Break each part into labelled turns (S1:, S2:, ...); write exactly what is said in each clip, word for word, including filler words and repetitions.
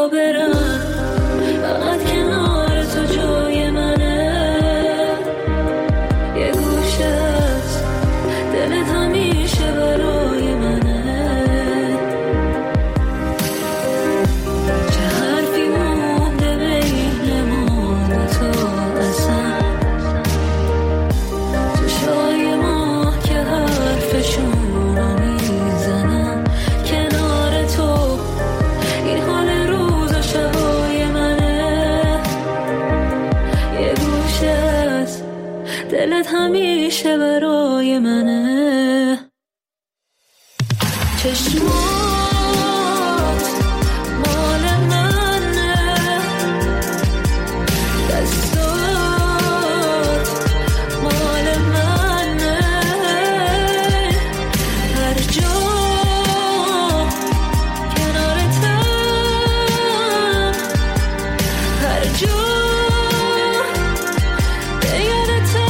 S1: تا برم، فقط کنار تو جای منه. یه گوشه از دلت همیشه برای منه. چه حرفی مونده بین ما دوتا اصلا، چشای ما که حرفشون رو میزنن کنار تو. این حال روز و شبای منه. یه گوشه از دلت همیشه برای منه. چشمات مال منه، دستات مال منه. هر جا کنارتم، هر جا به یادتم.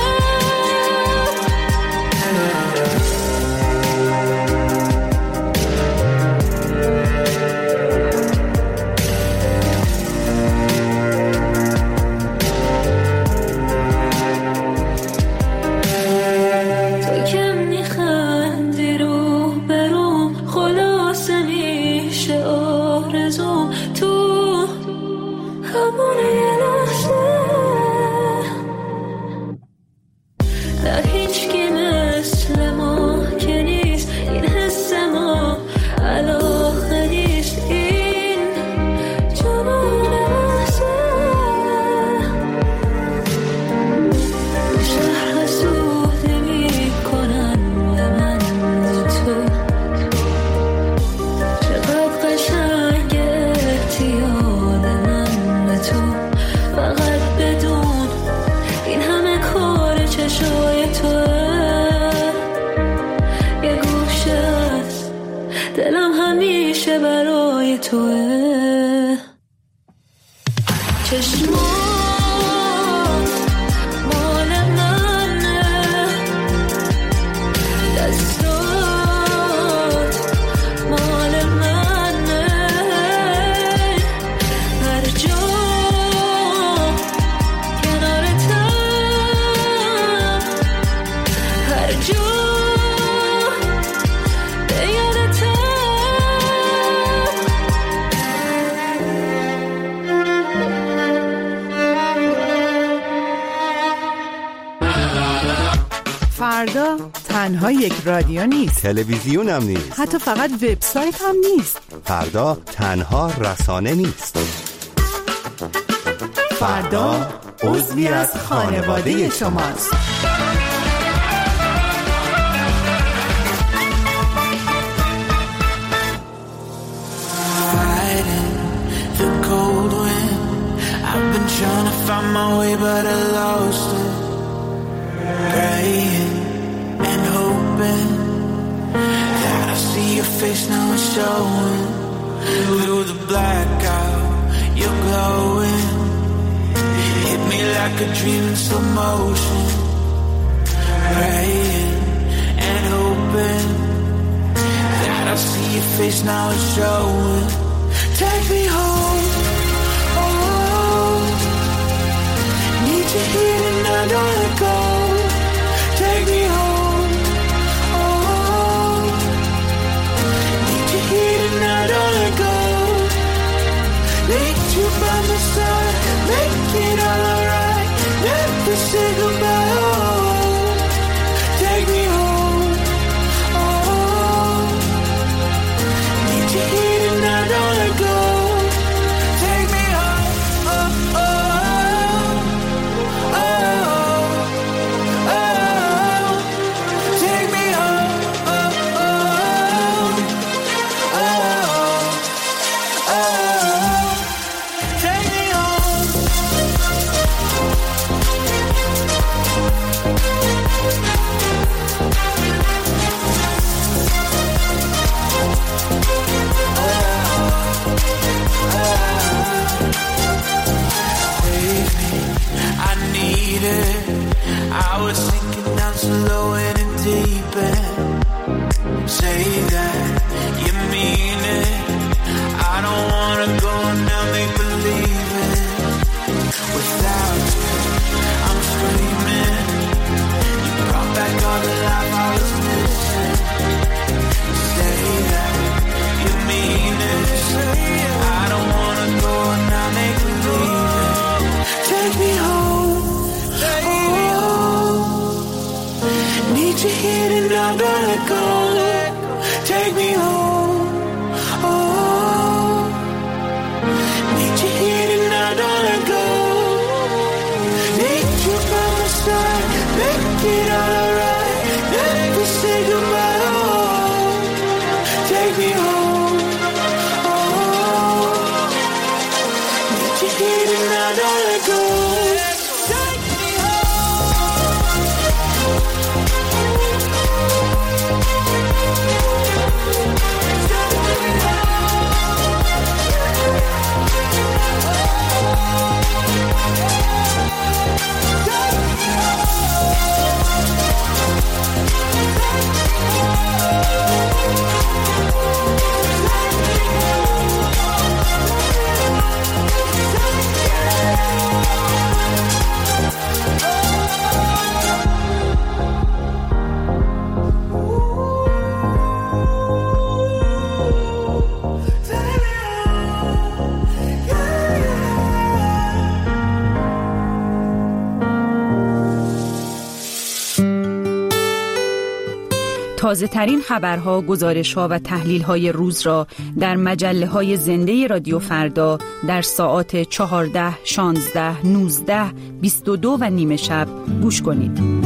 S1: تو که میخندی رو بروم، خلاصه میشه آرزوم. تو همون یه لحظه نه هیچکی مثل ما که نیست. این حس ما علاقه نیست. این جنون لحظه شهر سوده میکنن به من و تو. چقدر قشنگ احتیال من به تو. فقط بدون این همه کار چشای توه. یه گوشه از دلم همیشه برای توه. چشمات مال منه، دستات مال منه. هر جا کنارتم، هر جا به یادتم.
S2: فردا تنها یک رادیو نیست،
S3: تلویزیون هم نیست،
S2: حتی فقط وبسایت هم نیست.
S3: فردا تنها رسانه نیست. فردا عضوی از خانواده شماست.
S4: The cold wind, I've been trying to find my way but I lost it. Praying and hoping that I see your face now, it's showing. Through the blackout, you're glowing. Hit me like a dream in slow motion. Praying and hoping that I see your face now, it's showing. Take me home, oh, need you here and I don't let go. Take me home, oh, need you here and I don't let go. Need you by my side, make it all alright. Never say goodbye, oh, take me home, oh, need you here and I don't let go. Take me home, oh, oh, oh, oh. take me home. Oh, need you here tonight, don't let go. Take me
S2: تازه ترین خبرها، گزارش‌ها و تحلیل‌های روز را در مجله‌های زنده رادیو فردا در ساعات چهارده، شانزده، نوزده، بیست و دو و نیم شب گوش کنید.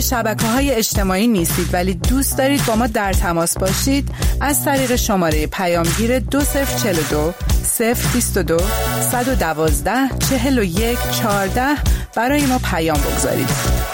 S5: شبکه‌های اجتماعی نیستید ولی دوست دارید با ما در تماس باشید، از طریق شماره پیامگیر دو صفر چهل و دو صفر بیست و دو صد و دوازده چهل و یک چهارده برای ما پیام بگذارید.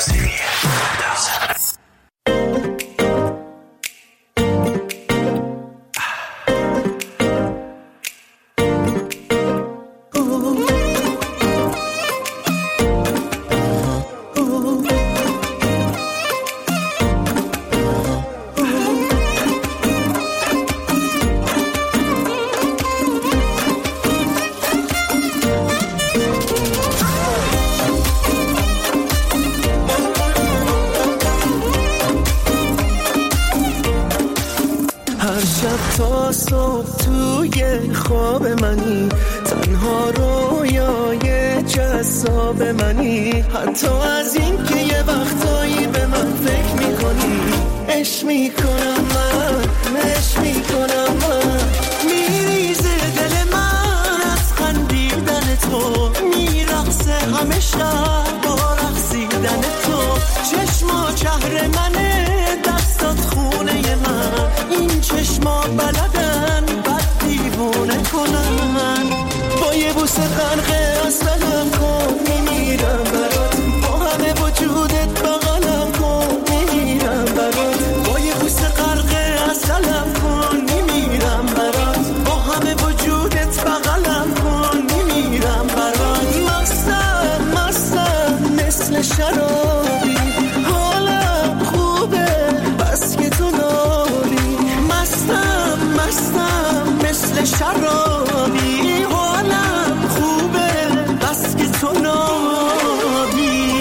S6: تا صبح توی خواب منی، تنها رویای جذاب منی، حتی از این که یه وقتایی به من فکر میکنی. عشق میکنم من، عشق میکنم من، میریزه دل من از خندیدن تو، میرقصه همه شب با رقصیدن تو. چشما شهر منه، دستات خونه من، این چشما بلدن بد دیوونه کنن. با یه بوسه غرقه از دلم کن، میمیرم برات، با همه وجودت بغلم کن، میمیرم برات. با یه بوسه غرقه از دلم کن، میمیرم برات، با همه وجودت بغلم کن، میمیرم برات. مستم مستم مثل شرابی، حالم خوبه بس که تو ناری. مستم مستم مثل شرابی، حالم خوبه بس که تو ناری.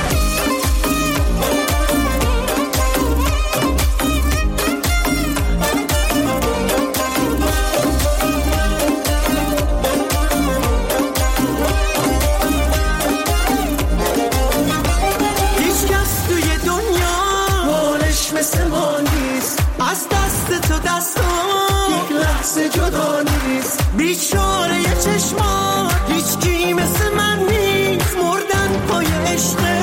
S6: هیچ کس توی دنیا حالش مثل ما نیست، از دست تو دستان یک لحظه جدا نیست. بیچاره یه چشما هیچ کی مثل من نیست، مردن پای عشقه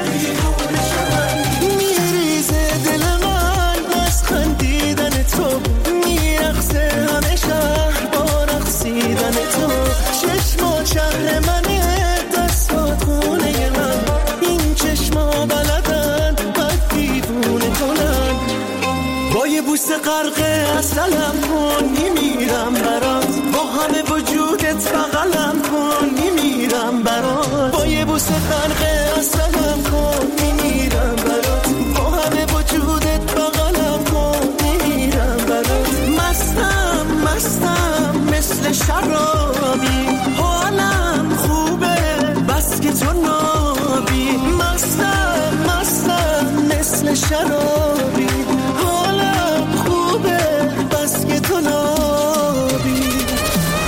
S6: میریزه دل من از خندیدن تو، میرقصه همه شهر با رقصیدن تو. چشما شهر منه، دستات خونه من، این چشما بلدن بد دیوونه کنن. با یه بوسه غرقه از دلم کن، میمیرم برات، با همه وجودت بغلم کن، میمیرم برات. با یه بوسه غرقه از دلم کن، میمیرم برات، با همه وجودت بغلم کن، میمیرم برات. مستم مستم مثل شرابی، حالم خوبه بس که تو نابی. مستم مستم مثل شرابی، حالم خوبه بس که تو نابی.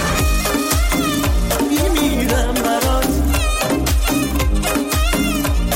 S6: میمیرم برات،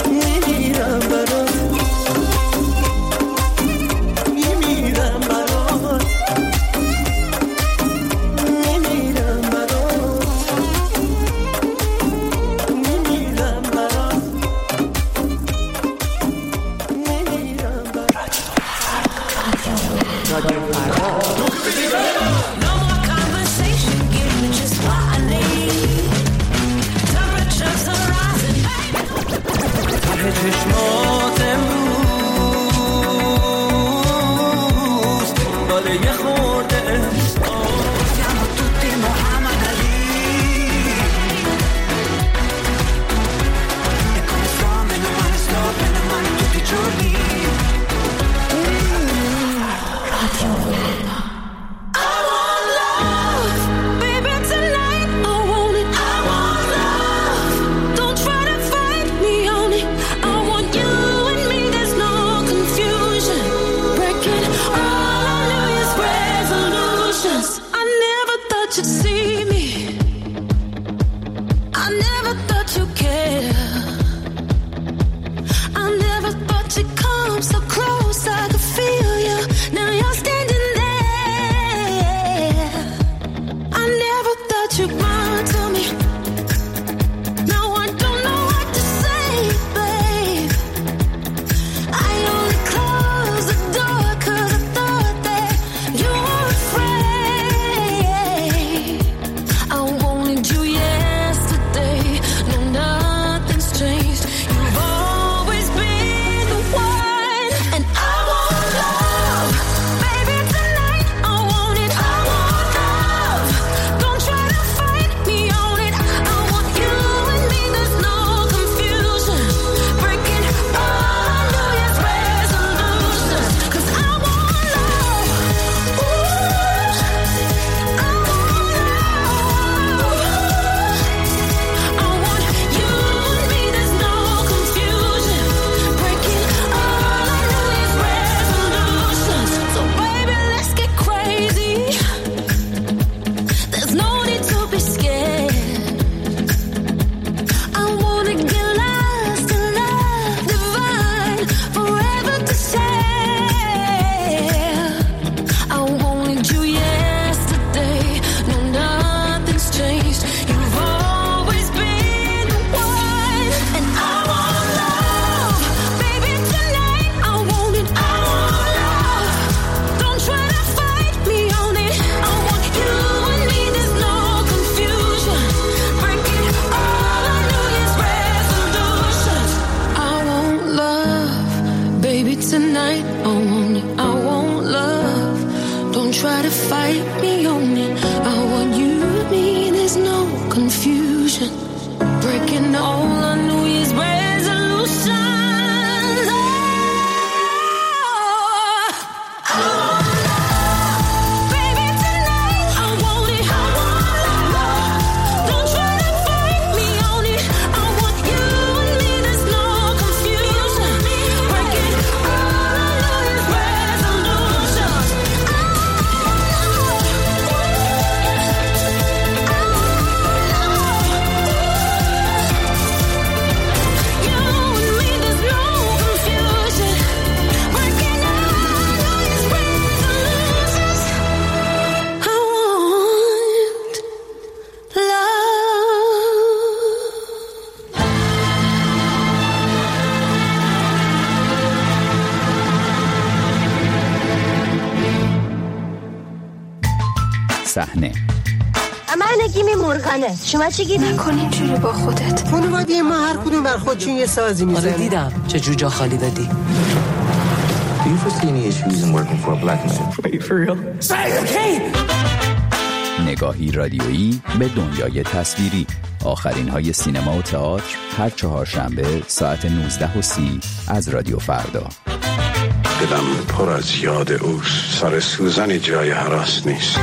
S1: try to fight me on it. I want you and me, there's no confusion. Breaking all our New Year's resolutions. Oh, oh. Baby, tonight I want it, I want love. Don't try to fight me on it. I want you and me, there's no confusion. Breaking all our New Year's resolutions.
S2: صحنه
S7: من نگیمی مرغانه. شما چی گیری؟
S1: نکن اینجوری با خودت.
S8: خانواده ما هر کدوم بر خودشون یه سازی میزنه.
S9: آره دیدم چه جوجا خالی دادی.
S10: Do you foresee any issues in working for a black man?
S6: Wait, for real? Say okay.
S2: نگاهی رادیویی به دنیای تصویری. آخرین های سینما و تئاتر هر چهارشنبه ساعت نوزده و سی از رادیو فردا.
S11: دلم پر از یاد اوست. سر سوزن جای هراس نیست.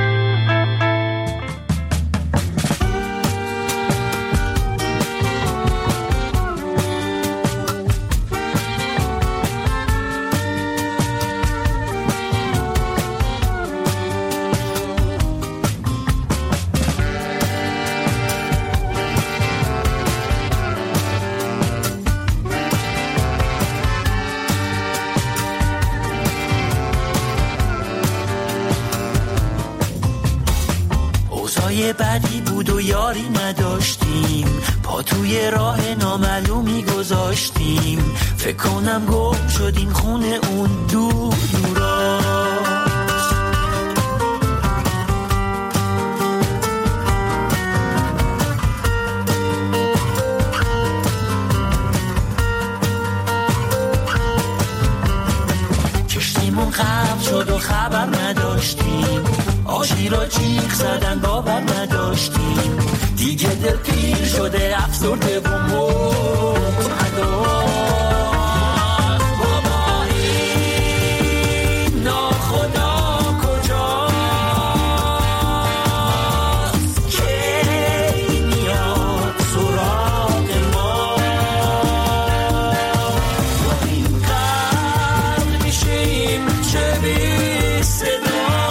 S6: بدی بود و یاری نداشتیم، پا توی راه نامعلومی گذاشتیم. فکر کنم گم شدیم خونه اون دور دوراست. کشتیمون غرق شد و خبر نداشتیم، آشی را جیغ زدن باور نداشتیم. دیگه دل پیر شده افسرده و مبتلا. بابا این ناخدا کجاست که میاد سراغ ما؟ با این قلب میشیم چه بی صدا.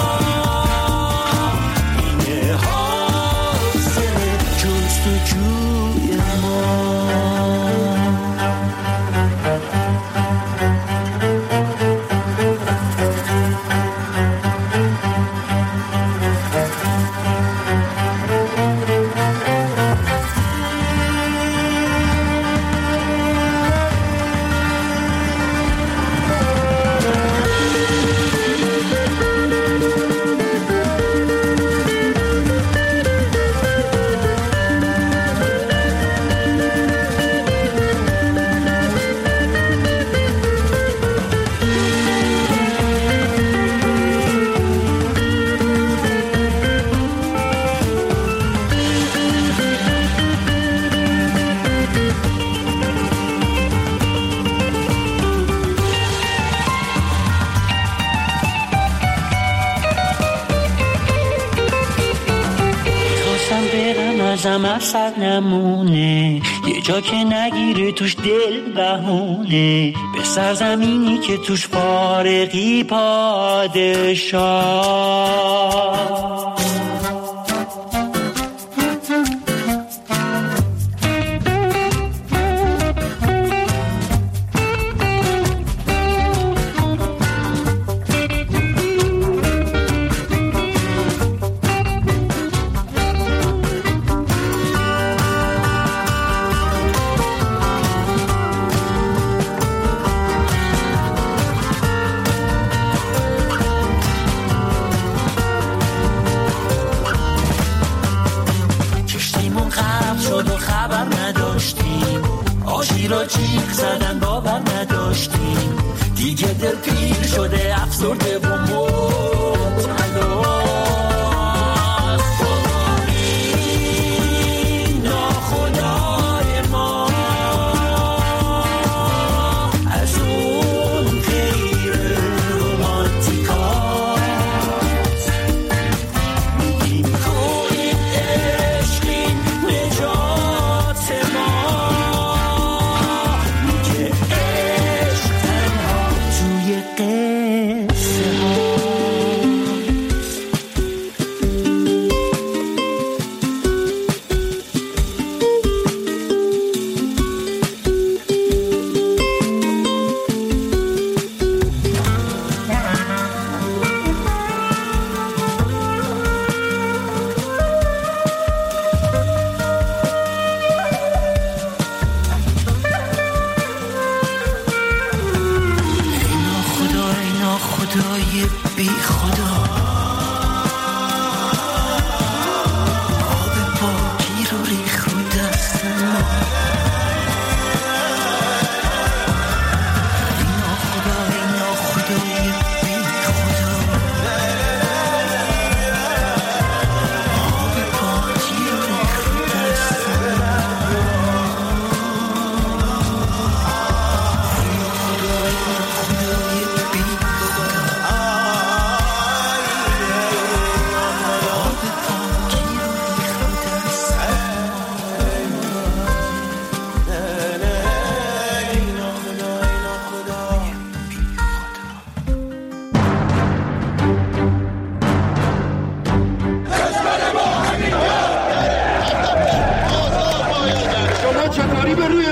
S6: ازم اثر نمونه، یه جا که نگیره توش دل بهونه، به سرزمینی که توش فارغی پادشاه. جیغ زدن باور نداشتیم، دیگه دل پیر شده افسرده و مرد.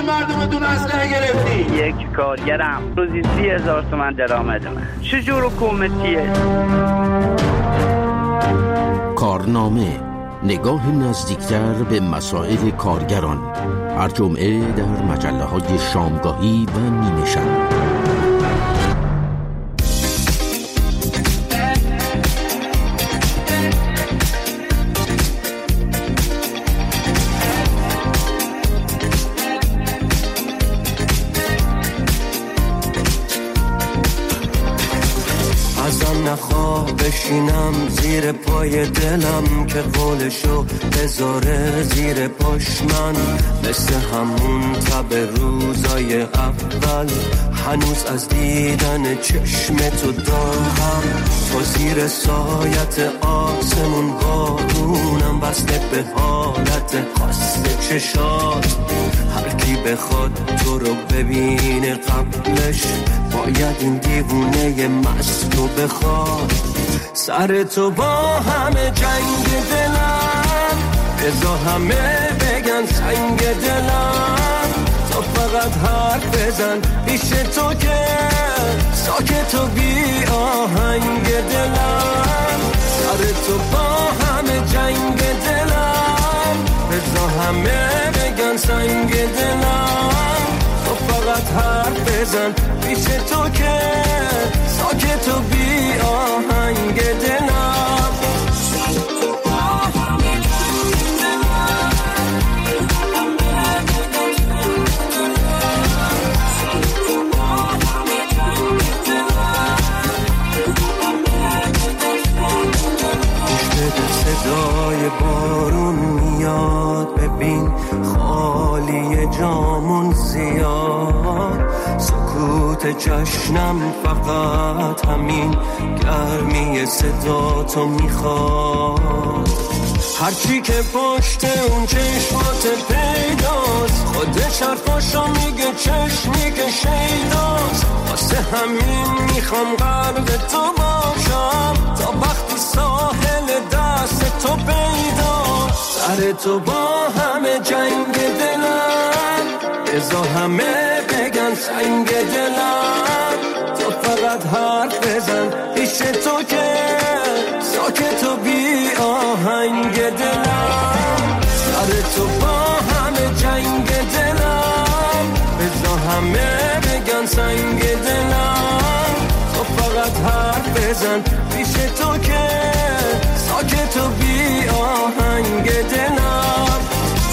S12: مردمتون اسلحه گرفتی؟
S13: یک کارگرم روزی سی هزار تومن درآمدمه. چجور حکومتیه؟
S14: کارنامه، نگاه نزدیکتر به مسائل کارگران، هر جمعه در مجله‌های شامگاهی و نیمه شب.
S6: نخواه بشینم زیر پای دلم که قولشو بذاره زیر پاش من، مثل همون تب روزای اول هنوز از دیدن چشم تو داغم. تو زیر سایت آسمون بارونم بسته به حالت خاص چشات. هر کی بخواد تو رو ببینه قبلش باید این دیوونه مستو بخواد. سر تو با همه جنگ دلم، ازا همه بگن سنگ دلم. تو فقط حرف بزن پیش تو که ساکت و بی آهنگ دلم. سر تو با همه جنگ دلم، ازا همه بگن سنگ دلم. تو فقط حرف بزن پیش تو که ساکت و بی آهنگ دلم. صدای بارون میاد، ببین خالی جامون زیاد. سکوت جشنم فقط همین گرمی صدا تو میخواد. هرچی که پشت اون چشمات پیداست، خودش حرفاشو میگه چشمی که شیداست. واسه همین میخوام قرب تو باشم تا وقتی ساحل دست تو پیداست. سر تو با همه جنگ دلم، ازا همه بگن سنگ دلم. تو فقط حرف بزن پیش تو که ساکت و بی آهنگ دلم. سر تو با همه جنگ دلم، ازا همه بگن سنگ دلم. تو فقط حرف بزن پیش تو که ساکت و بی آهنگ دلم.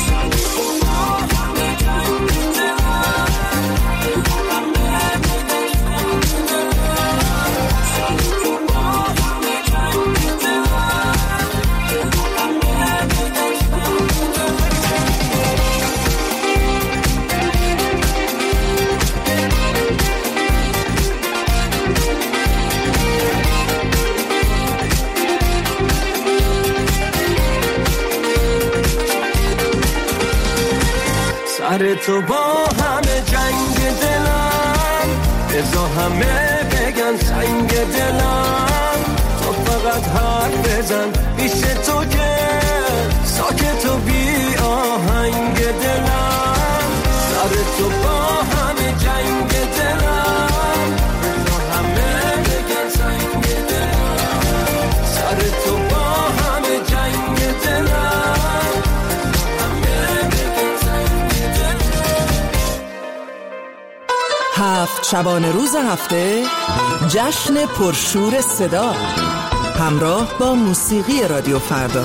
S6: سر تو با همه جنگ دلم، ازا همه بگن سنگ دلم. تو فقط حرف بزن پیش تو که ساکت و بی آهنگ دلم. سر تو با همه جنگ دلم، ازا همه بگن سنگ دلم. سر تو با همه جنگ دلم.
S15: هفت شبانه روز هفته جشن پرشور صدا همراه با موسیقی رادیو فردا.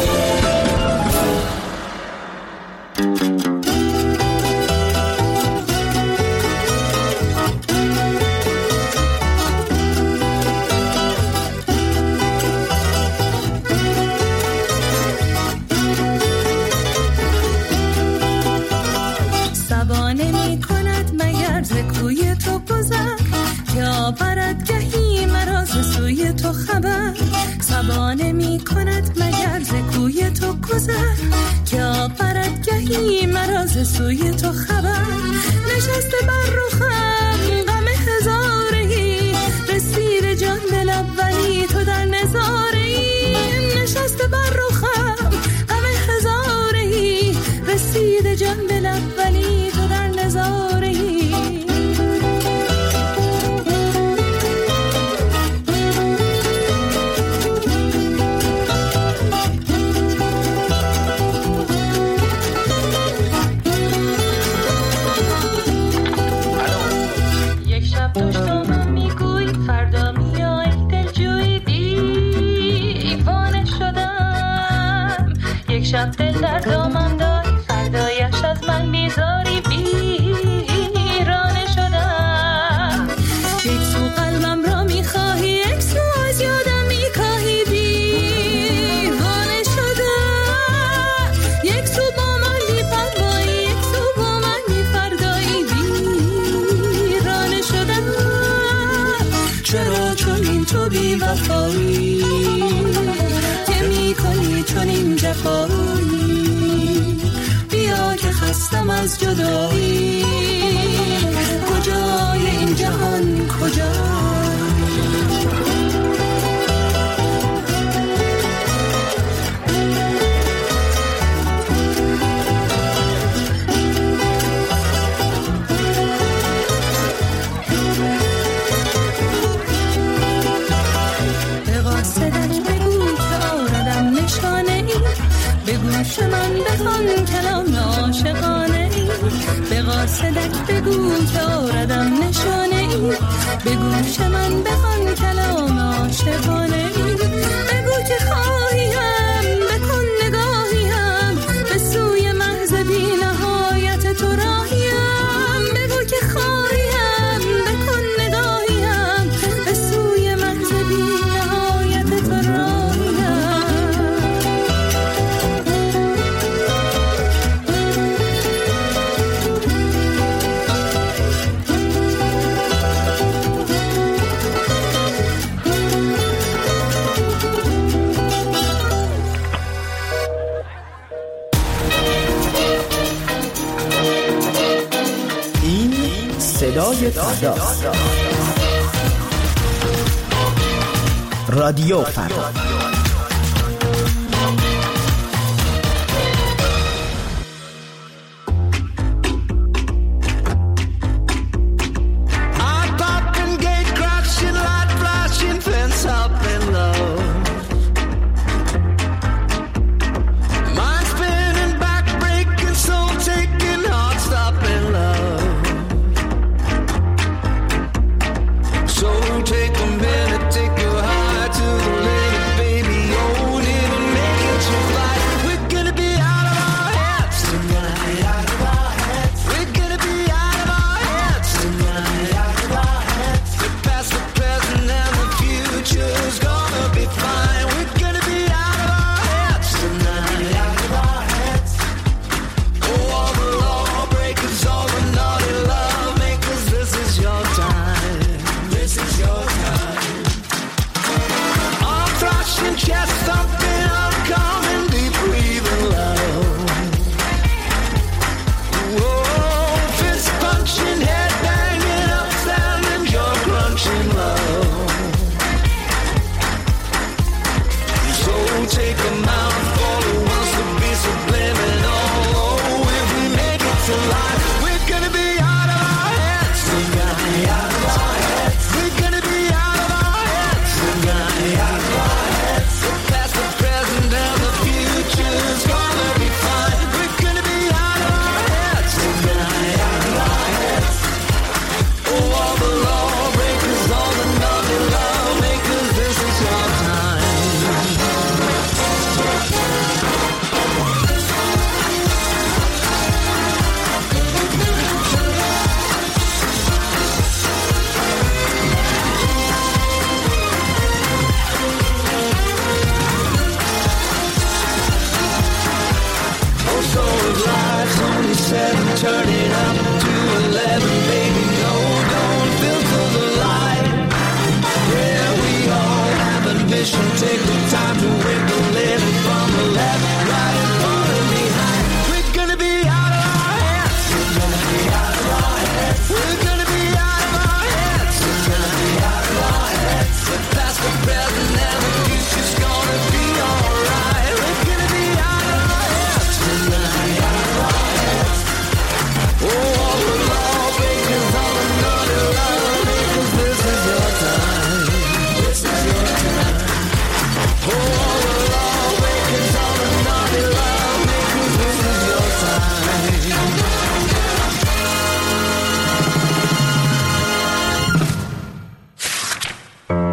S1: سبانه می کند مگر ز کوی تو گذر، که آورد گهی مرا ز سوی تو خبر. نشسته بر رخم غم هزارهی، رسید جان به لب ولی تو در نظارهی. نشسته بر رخم غم هزارهی، رسید جان به لب ولی تو در نظارهی.
S16: دیشب دل در دامم داری، فردایش از من بیزاری، ویرانه شدم. یک سو قلبم را میخواهی، یک سو از یادم میکاهی، دیوانه شدم. یک سو با من بی‌پروایی، یک سو با من بی‌فردایی، ویرانه شدم. چرا چنین تو بی‌وفایی که میکنی چنین جفایی؟ بیا که خستم از جدایی، کجای این جهان کجا؟ به قاصدک بگو که آردم نشانه ای، به گوش من بخوان کلام عاشقانه ای. به قاصدک بگو که آردم نشانه ای، به گوش من بخوان کلام عاشقانه ای. بگو که خواهیم بکن نگاهیم، به سوی محض بی نهایت تو راهیم. بگو که خواهیم بکن نگاهیم، به سوی محض بی نهایت تو راهیم.
S17: صدای فرداست. رادیو فردا.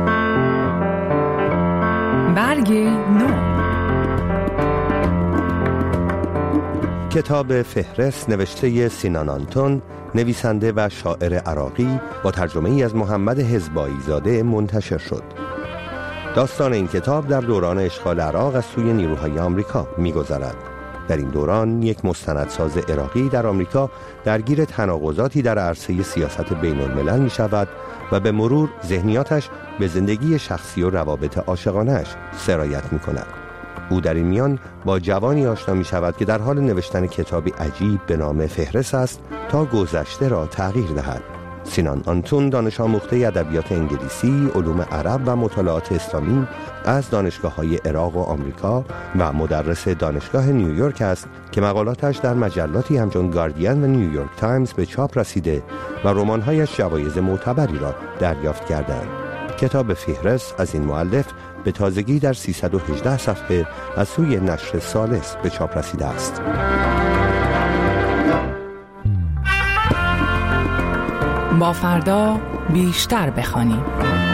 S2: برگ نو.
S3: کتاب فهرست نوشته سینان آنتون، نویسنده و شاعر عراقی، با ترجمه ای از محمد حزبایی زاده منتشر شد. داستان این کتاب در دوران اشغال عراق از سوی نیروهای آمریکا می‌گذرد. در این دوران یک مستندساز عراقی در آمریکا درگیر تناقضاتی در عرصه سیاست بین الملل می شود و به مرور ذهنیاتش به زندگی شخصی و روابط عاشقانه‌اش سرایت می کند. او در این میان با جوانی آشنا می شود که در حال نوشتن کتابی عجیب به نام فهرست است تا گذشته را تغییر دهد. سینان آنتون دانش آموخته ادبیات انگلیسی، علوم عرب و مطالعات اسلامی از دانشگاه‌های عراق و آمریکا و مدرس دانشگاه نیویورک است که مقالاتش در مجلاتی همچون گاردین و نیویورک تایمز به چاپ رسیده و رمان‌هایش جوایز معتبری را دریافت کردند. کتاب فهرست از این مؤلف به تازگی در سیصد و هجده صفحه از سوی نشر ثالث به چاپ رسیده است.
S5: با فردا بیشتر بخوانیم.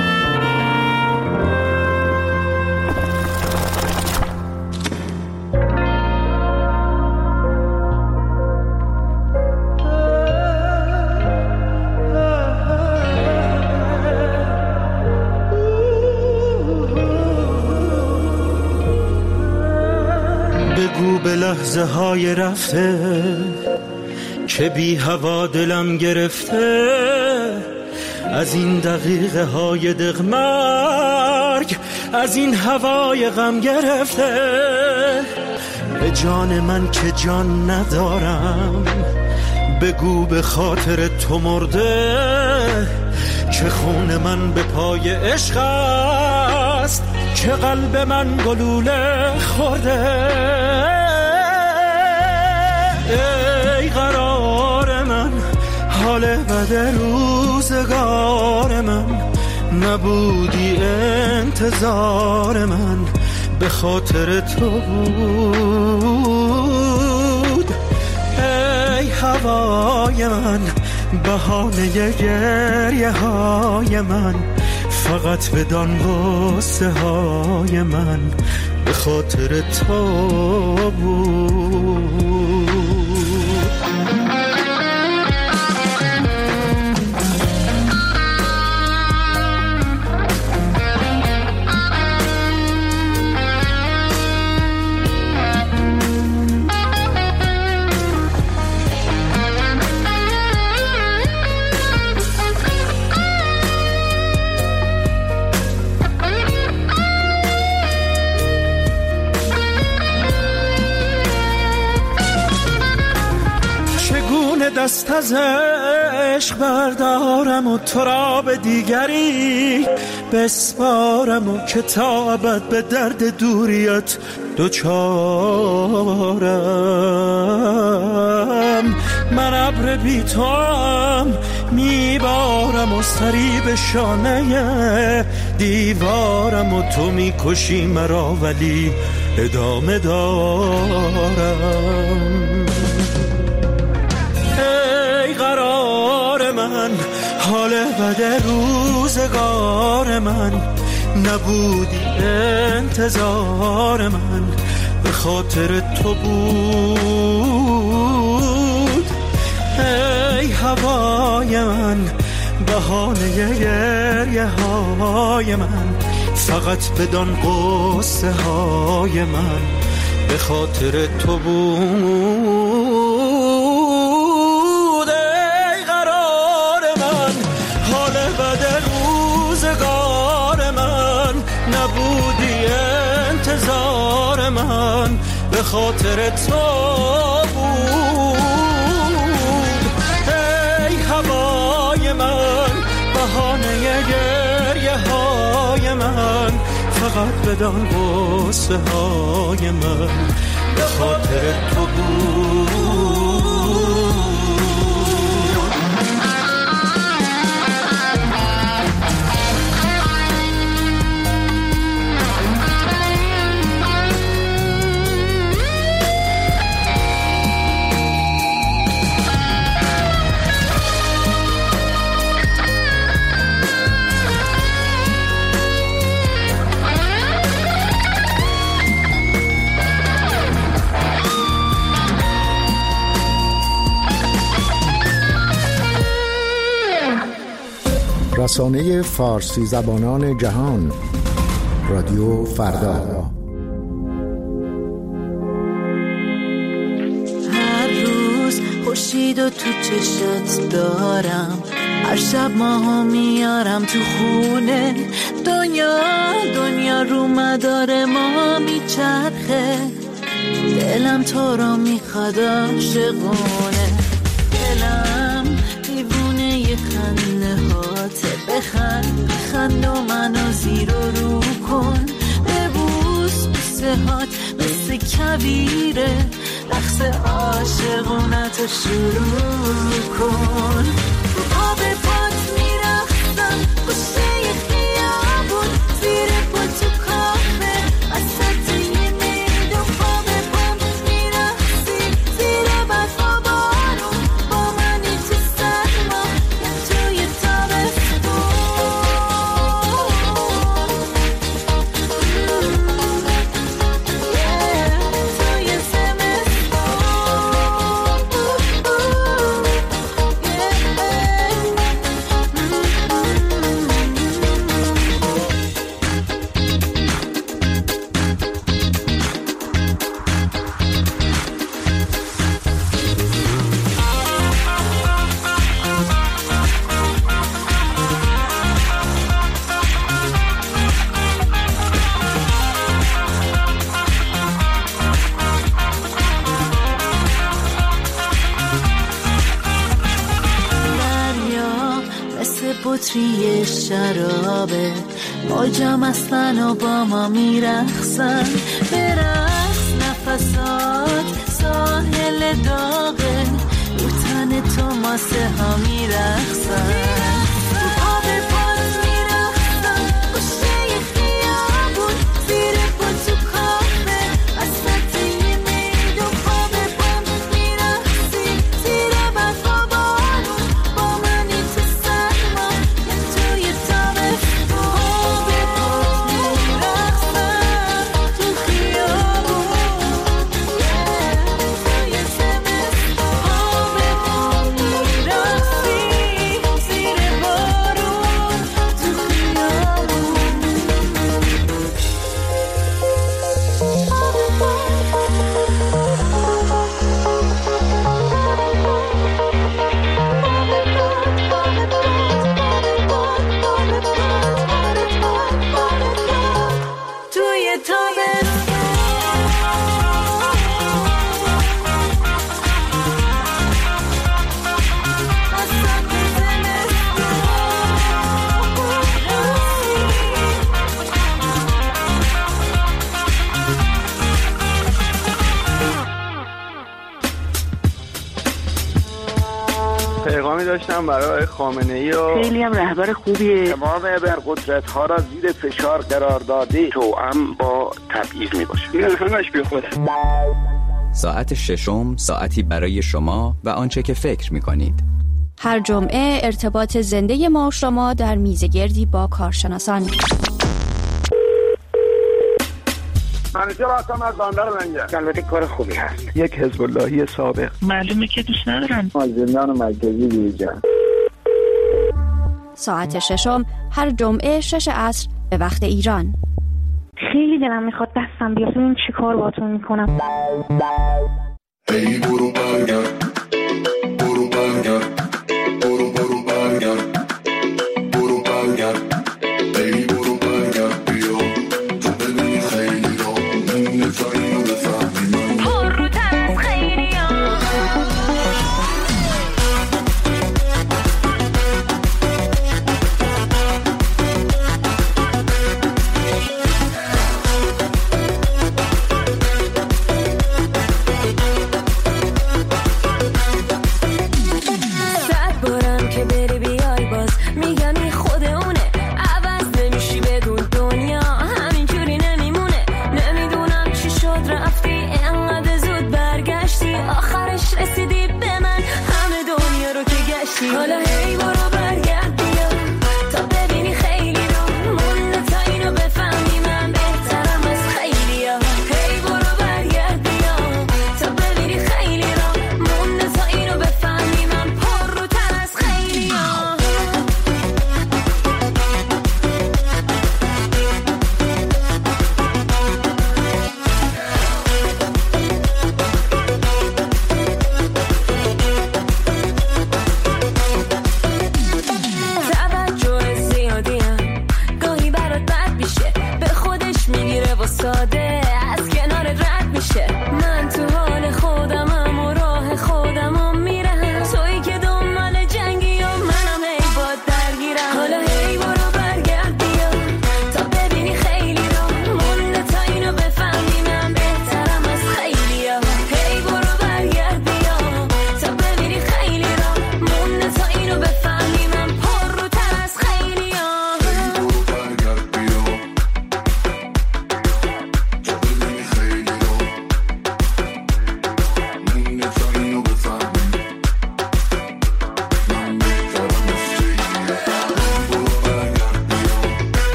S6: بگو به لحظه های رفته که بی هوا دلم گرفته، از این دقیقه های دغمرگ، از این هوای غم گرفته. به جان من که جان ندارم، بگو به خاطر تو مرده، که خون من به پای عشق است، که قلب من گلوله خورده. ای قرار من، حال بد روزگار من، نبودی انتظار من، به خاطر تو بود. ای هوای من، بهانه گریه های من، فقط بدان غصه های من، به خاطر تو بود. دست از عشق بردارم و تو را به دیگری بسپارم، و کتابت به درد دوریت دوچارم. من ابر بی تو هم میبارم و سری به شانه دیوارم، و تو میکشی مرا ولی ادامه دارم. قرار من، حال بد روزگار من، نبودی انتظار من، به خاطر تو بود. ای هوای من، بهانه گریه های من، فقط بدان قصه های من، به خاطر تو بود. نبودی انتظار من، به خاطر تو بود. ای هوای من، بهانه گریه های من، فقط بدان غصه های من، به خاطر تو بود.
S18: رسانه فارسی زبانان جهان، رادیو فردا.
S19: هر روز خورشید و تو چشات دارم، هر شب ماهو میارم تو خونه. دنیا دنیا رو مدار ما میچرخه، دلم تو رو میخواد عاشقونه. دلم دیوونه یه خنده هاته، بخند بخند و منو زیر و رو کن. ببوس بوسه هات مثل کویره، رقص عاشقونتو شروع کن. پا به پات میرخصم گوشه یه خیابون، زیر پا تو کافه وسط یه میدون. پا به پام میرخصی زیر برف و بارون، با منی تو سرما یا توی تابستون. توی زمستون. بطری شرابه، موجم اصلا و با ما میرخصن. برقص نفسات ساحل داغه، رو تن تو ماسه ها میرخصن. پا به پات میرخصن گوشه یه خیابون، زیر پا تو کافه وسط یه میدون. پا به پام میرخصی زیر برف و بارون، با منی تو سرما یا توی تابستون. پا به پات میرخصن تو خیابون، توی زمستون. پا به پام میرخصی زیر بارون، تو خیابون. توی تابستون.
S13: پیغامی داشتم برای خامنه‌ای و
S20: خیلی هم رهبر خوبیه.
S12: امام ابرقدرت ها را زیر فشار قرار داده، توأم با تبعیض می باشه. این همش بی خوده.
S21: ساعت ششم ساعتی برای شما و آنچه که فکر می کنید.
S22: هر جمعه ارتباط زنده ما و شما در میزگردی با کارشناسان.
S12: منیجر هستم از بندر لنگر. البته کار خوبی هست.
S23: یک حزب اللهی سابق.
S20: معلومه که دوست ندارن.
S23: از زندان مرکزی بیرون.
S22: ساعت ششم هر جمعه شش عصر به وقت ایران.
S20: خیلی دلم میخواد دستم بیاد ببینم چی کار باهاتون میکنم.
S24: ای برو برگرد، برو برگرد، برو برو برگرد، برو برگرد، ای برو برگرد بیا تو ببینی خیلی را نمی‌فهمی و بفهمی من
S1: پر رو تن خیلی ها.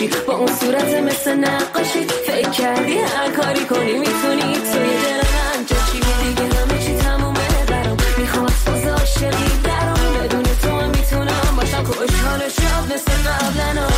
S19: باشی با اون صورت مثل نقاشی، فکر کردی هر کاری کنی میتونی توی دل من جا چی دیگه همه چی تمومه برام، میخوام سوز عاشقی درام، بدون تو هم میتونم باشم خوشحال شاد مثل قبلنا.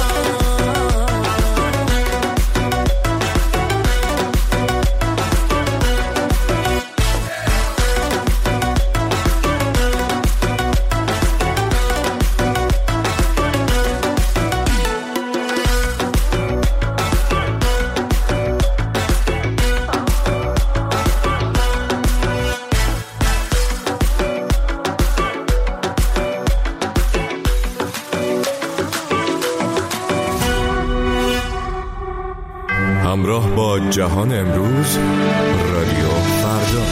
S4: همراه با جهان امروز، رادیو فردا.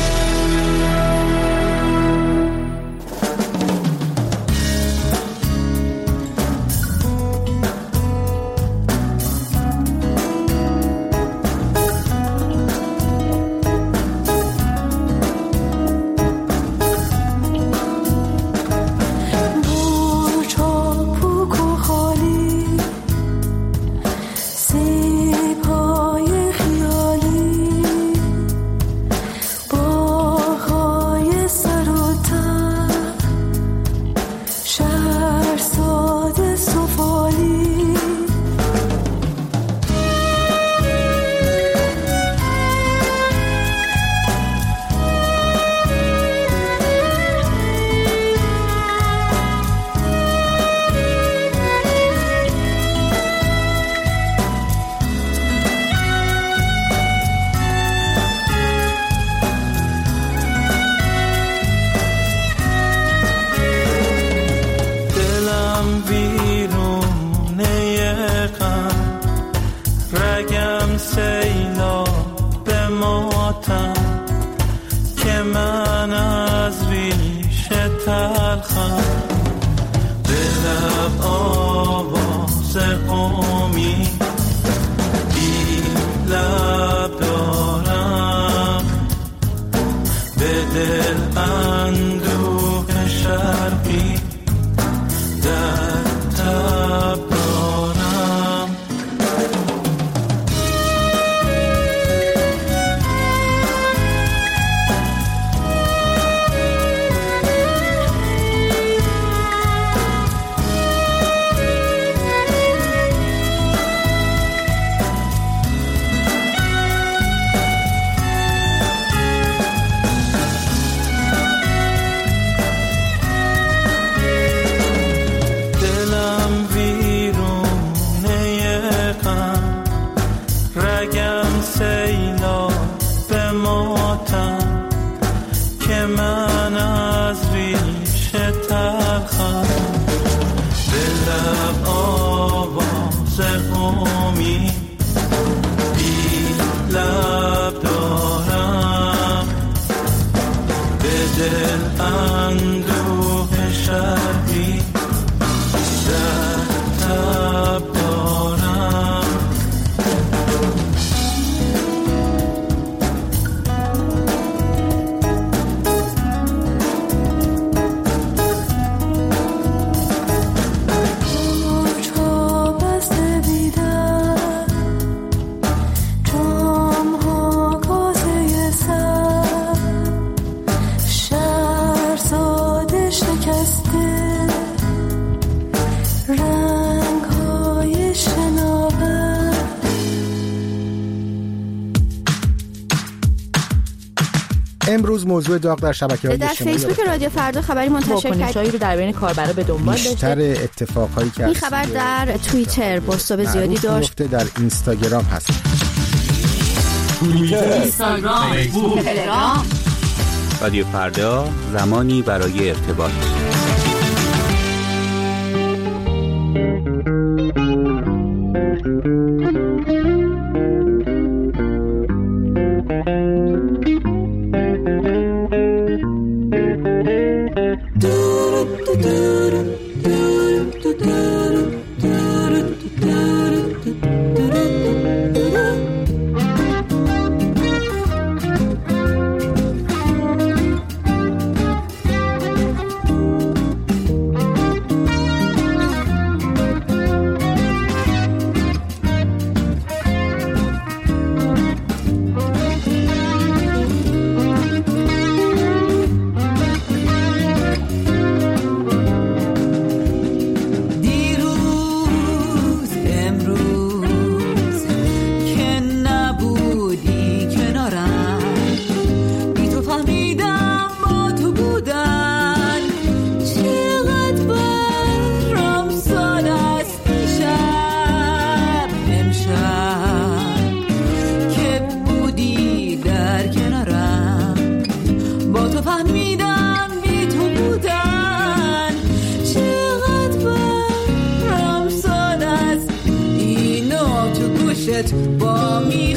S18: امروز موضوع داغ در شبکه‌های اجتماعی
S22: در فیسبوک رادیو فردا خبری منتشر
S7: کرد رو در بین کاربرا به دنبال داشته.
S18: بیشتر اتفاقایی که
S22: این خبر در توییتر بازتاب زیادی داشت.
S18: در اینستاگرام هست.
S8: توییتر، اینستاگرام، فیسبوک، تلگرام.
S21: رادیو فردا، زمانی برای ارتباط.
S6: دلت با می